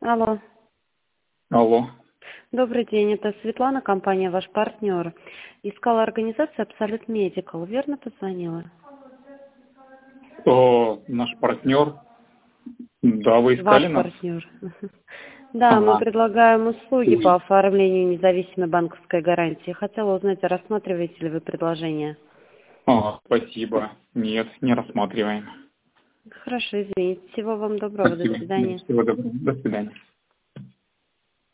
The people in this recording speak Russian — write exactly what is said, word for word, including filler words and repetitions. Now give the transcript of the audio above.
Алло. Алло. Добрый день, это Светлана, компания «Ваш партнер». Искала организация Absolute Medical, верно позвонила? О, наш партнер. Да, вы искали Ваш нас? партнер. Да, мы Ага. предлагаем услуги по Ой. оформлению независимой банковской гарантии. Хотела узнать, рассматриваете ли вы предложение? А, спасибо. Нет, не рассматриваем. Хорошо, извините. Всего вам доброго. До Спасибо. свидания. Всего доброго. До свидания.